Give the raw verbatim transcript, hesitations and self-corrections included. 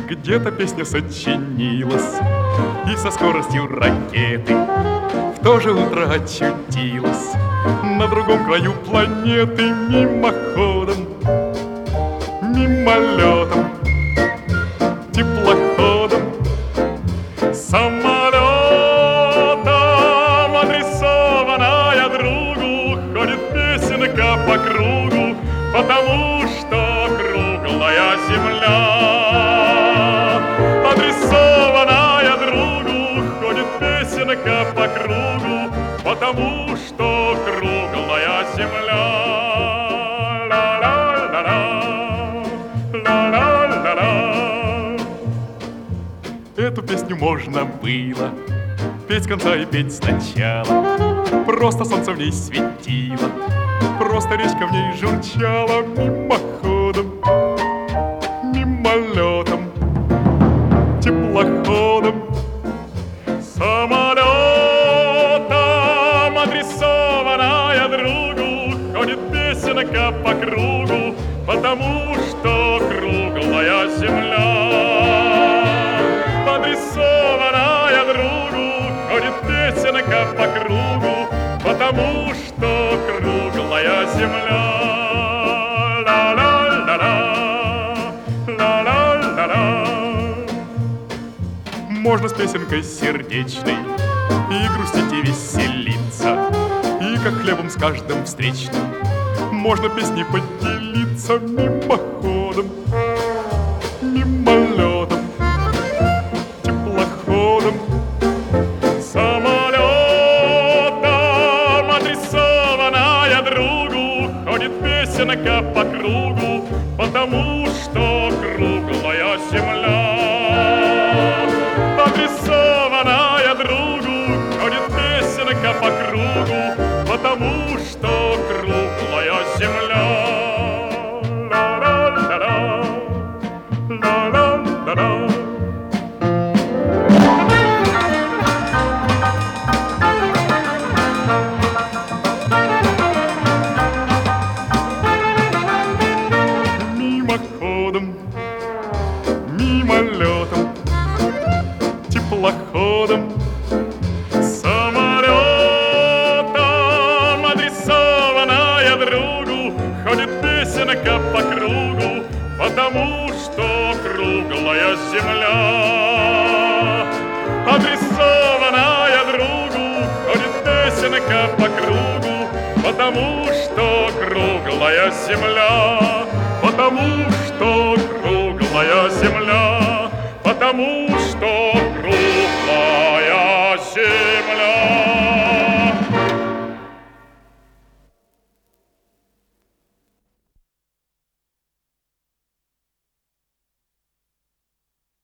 Где-то песня сочинилась и со скоростью ракеты в то же утро очутилась на другом краю планеты. Мимоходом, мимолетом, теплоходом, самолетом, адресованная другу, ходит песенка по кругу, потому что круглая земля. Адресованная другу, ходит песенка по кругу, потому что круглая земля. Ла-ла-ла-ла, ла-ла-ла-ла. Эту песню можно было петь с конца и петь сначала. Просто солнце в ней светило, просто речка в ней журчала. Мимоходом, мимолетом, теплоходом, самолетом, адресованная другу, ходит песенка по кругу, потому что круглая земля. Адресованная другу, ходит песенка по кругу, потому что круглая земля. Можно с песенкой сердечной и грустить, и веселиться, и как хлебом с каждым встречным можно песней поделиться. Мимоходом, мимолетом, теплоходом, самолетом, адресованная другу, ходит песенка по кругу, потому что круглая земля. Адресованная другу, ходит песенка по кругу, потому что круглая земля. Ла-ла-ла-ла, ла-ла-ла-ла. Мимоходом, мимолетом, теплоходом, самолетом, адресованная другу, ходит песенка по кругу, потому что круглая земля. Адресованная другу, ходит песенка по кругу, потому что круглая земля. Потому что круглая земля. Потому